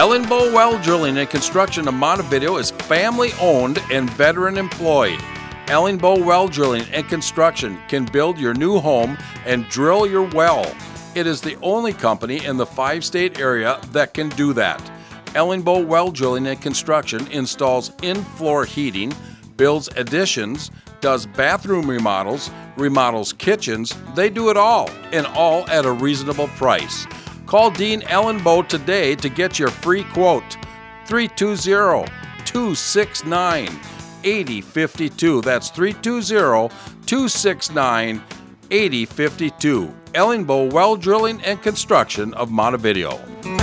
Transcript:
Ellenbow Well Drilling and Construction of Montevideo is family-owned and veteran-employed. Ellenbow Well Drilling and Construction can build your new home and drill your well. It is the only company in the 5-state area that can do that. Ellenbow Well Drilling and Construction installs in-floor heating, builds additions, does bathroom remodels kitchens. They do it all, and all at a reasonable price. Call Dean Ellenbow today to get your free quote. 320-269-8052. That's 320-269-8052. Ellenbow Well Drilling and Construction of Montevideo.